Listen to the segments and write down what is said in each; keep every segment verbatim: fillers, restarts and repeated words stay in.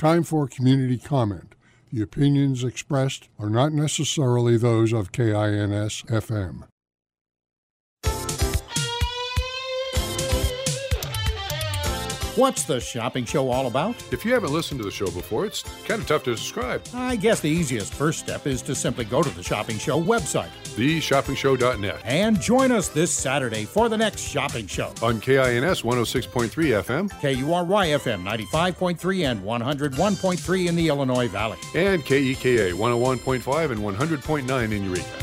Time for community comment. The opinions expressed are not necessarily those of K I N S F M. What's the shopping show all about? If you haven't listened to the show before, it's kind of tough to describe. I guess the easiest first step is to simply go to the Shopping Show website, the shopping show dot net, and join us this Saturday for the next shopping show. On K I N S one oh six point three F M, K U R Y F M ninety-five point three and one oh one point three in the Illinois Valley, and K E K A one oh one point five and one hundred point nine in Eureka.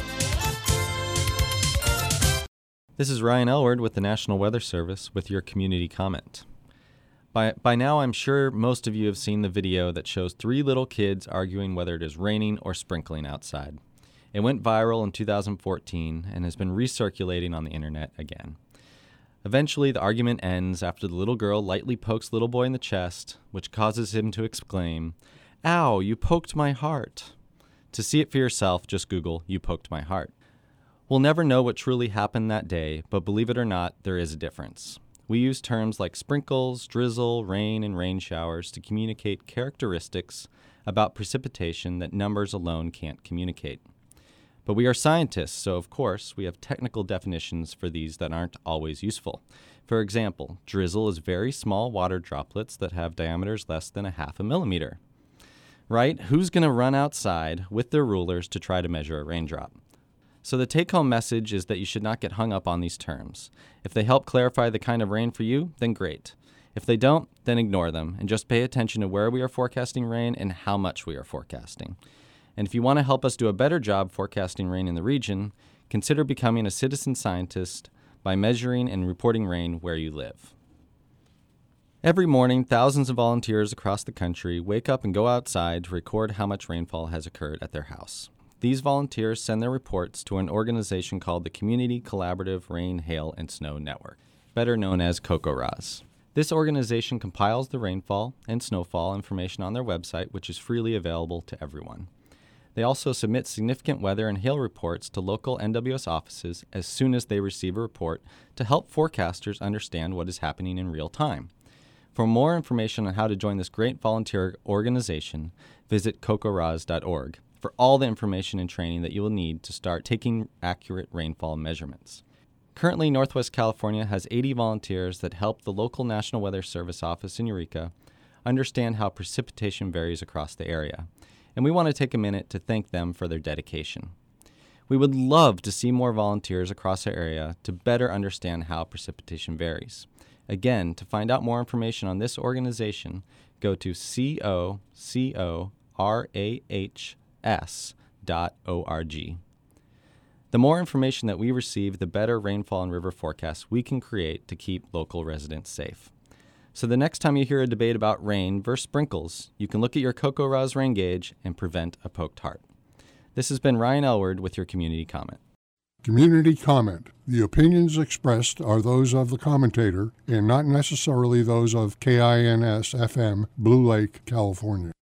This is Ryan Elward with the National Weather Service with your community comment. By, by now, I'm sure most of you have seen the video that shows three little kids arguing whether it is raining or sprinkling outside. It went viral in two thousand fourteen and has been recirculating on the internet again. Eventually, the argument ends after the little girl lightly pokes little boy in the chest, which causes him to exclaim, "Ow, you poked my heart." To see it for yourself, just Google, "You poked my heart." We'll never know what truly happened that day, but believe it or not, there is a difference. We use terms like sprinkles, drizzle, rain, and rain showers to communicate characteristics about precipitation that numbers alone can't communicate. But we are scientists, so of course we have technical definitions for these that aren't always useful. For example, drizzle is very small water droplets that have diameters less than a half a millimeter. Right? Who's going to run outside with their rulers to try to measure a raindrop? So the take-home message is that you should not get hung up on these terms. If they help clarify the kind of rain for you, then great. If they don't, then ignore them and just pay attention to where we are forecasting rain and how much we are forecasting. And if you want to help us do a better job forecasting rain in the region, consider becoming a citizen scientist by measuring and reporting rain where you live. Every morning, thousands of volunteers across the country wake up and go outside to record how much rainfall has occurred at their house. These volunteers send their reports to an organization called the Community Collaborative Rain, Hail, and Snow Network, better known as CoCoRaHS. This organization compiles the rainfall and snowfall information on their website, which is freely available to everyone. They also submit significant weather and hail reports to local N W S offices as soon as they receive a report to help forecasters understand what is happening in real time. For more information on how to join this great volunteer organization, visit coco rahs dot org. For all the information and training that you will need to start taking accurate rainfall measurements. Currently, Northwest California has eighty volunteers that help the local National Weather Service office in Eureka understand how precipitation varies across the area, and we want to take a minute to thank them for their dedication. We would love to see more volunteers across our area to better understand how precipitation varies. Again, to find out more information on this organization, go to C O C O R A H S dot org. The more information that we receive, the better rainfall and river forecasts we can create to keep local residents safe. So the next time you hear a debate about rain versus sprinkles, you can look at your CoCoRaHS rain gauge and prevent a poked heart. This has been Ryan Elward with your community comment. Community comment. The opinions expressed are those of the commentator and not necessarily those of K I N S F M, Blue Lake, California.